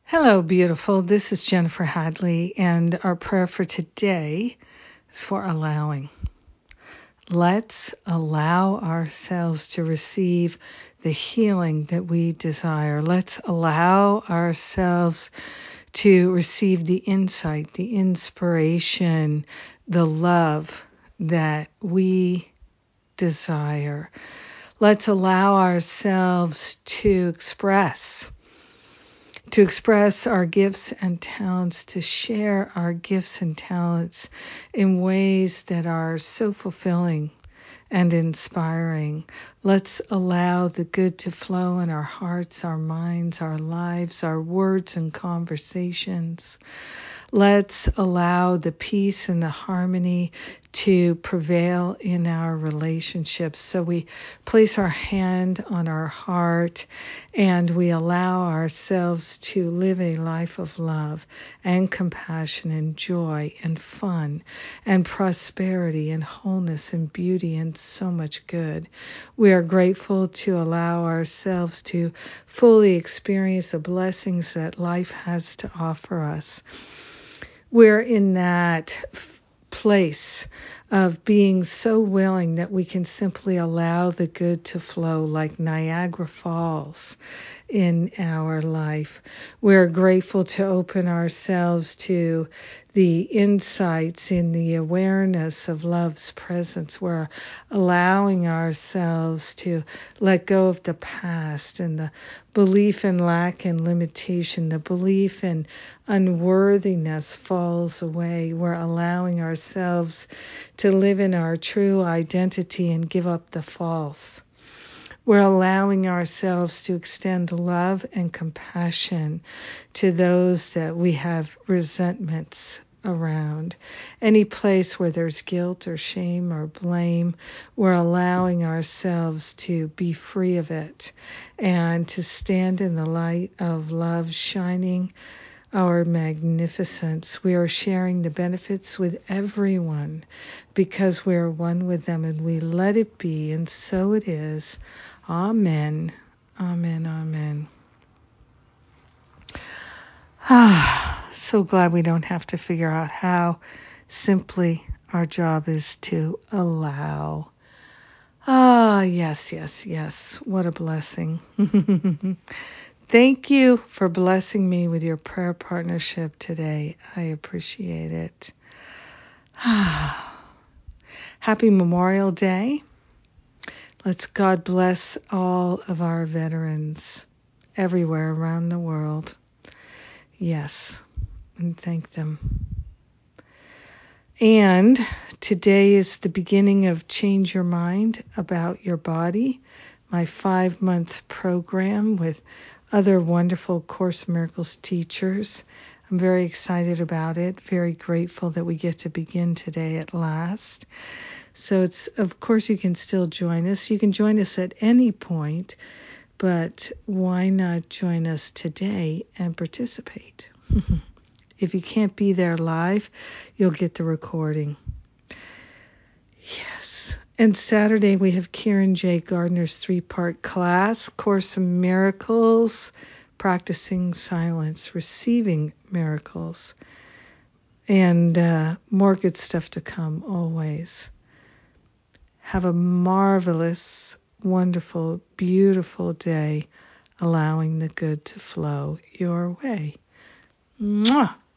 Hello, beautiful. This is Jennifer Hadley, and our prayer for today is for allowing. Let's allow ourselves to receive the healing that we desire. Let's allow ourselves to receive the insight, the inspiration, the love that we desire. Let's allow ourselves to express our gifts and talents, to share our gifts and talents in ways that are so fulfilling and inspiring. Let's allow the good to flow in our hearts, our minds, our lives, our words and conversations. Let's allow the peace and the harmony to prevail in our relationships. So we place our hand on our heart and we allow ourselves to live a life of love and compassion and joy and fun and prosperity and wholeness and beauty and so much good. We are grateful to allow ourselves to fully experience the blessings that life has to offer us. We're in that place of being so willing that we can simply allow the good to flow like Niagara Falls in our life. We're grateful to open ourselves to the insights in the awareness of love's presence. We're allowing ourselves to let go of the past and the belief in lack and limitation. The belief in unworthiness falls away. We're allowing ourselves to live in our true identity and give up the false. We're allowing ourselves to extend love and compassion to those that we have resentments around. Any place where there's guilt or shame or blame, we're allowing ourselves to be free of it and to stand in the light of love shining our magnificence. We are sharing the benefits with everyone because we are one with them, and we let it be, and so it is. Amen. Amen. Amen. So glad we don't have to figure out how. Simply, our job is to allow. Yes. What a blessing. Thank you for blessing me with your prayer partnership today. I appreciate it. Happy Memorial Day. Let's God bless all of our veterans everywhere around the world. Yes, and thank them. And today is the beginning of Change Your Mind About Your Body, my 5-month program with other wonderful Course in Miracles teachers. I'm very excited about it, very grateful that we get to begin today at last. So of course, you can still join us. You can join us at any point, but why not join us today and participate? If you can't be there live, you'll get the recording. Yes. And Saturday, we have Kieran J. Gardner's 3-part class, Course in Miracles, Practicing Silence, Receiving Miracles, and more good stuff to come always. Have a marvelous, wonderful, beautiful day, allowing the good to flow your way. Mwah!